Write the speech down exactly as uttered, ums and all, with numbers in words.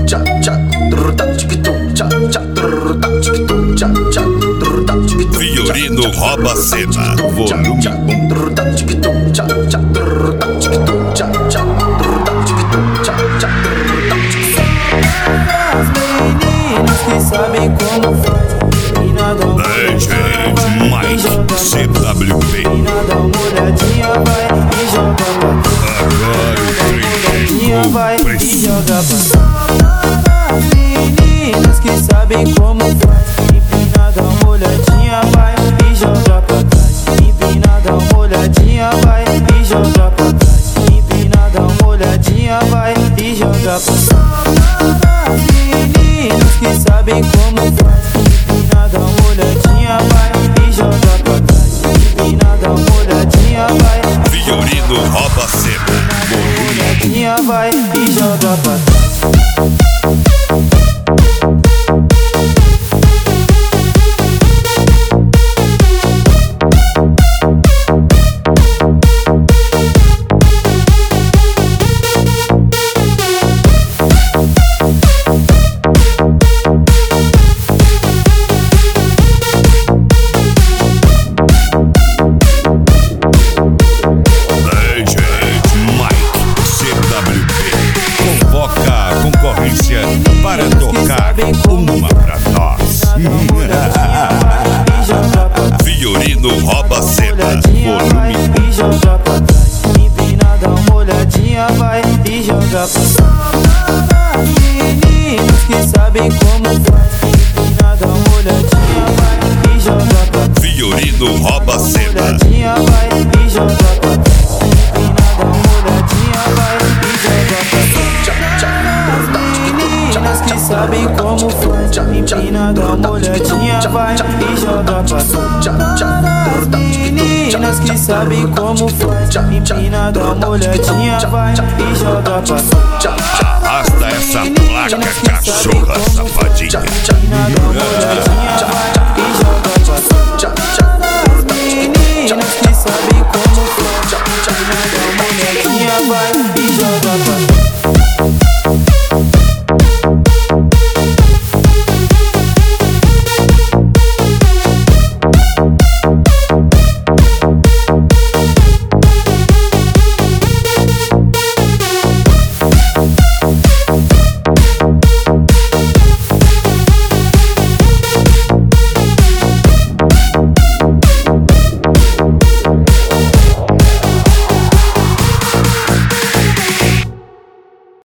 Fiorino rouba a cena, volume um. As meninas que sabem como faz. D J Mike C W P. Dá uma olhadinha, vai e joga pra trás. Agora o trem Vai chegou, e joga pra trás. As meninas que sabem como faz. Empina, dá uma olhadinha, vai e joga pra trás. Empina, dá uma olhadinha, vai e joga pra trás. Empina, dá uma olhadinha, vai e joga pra trás. As meninas que sabem como faz. Empina, dá uma olhadinha, vai e joga pra trás. Empina, dá uma olhadinha, vai. Fiorino rouba a cena, Olhadinha, vai e joga pra trás. para tocar uma pra nós. Fiorino rouba a cena, volume um. Empina, dá uma olhadinha, vai e joga pra trás. Meninos que sabem como faz. Empina, dá uma olhadinha, vai e joga pra trás. Fiorino rouba a cena, olhadinha, vai e joga pra trás. Empina, dá uma olhadinha, vai e joga pra trás. Meninas que sabem como faz. Empina, dá uma olhadinha, vai e joga pra trás. Meninas que sabem como faz. Empina, dá uma olhadinha, vai e joga pra trás. arrasta essa placa, cachorra safadinha. Empina, dá uma olhadinha, vai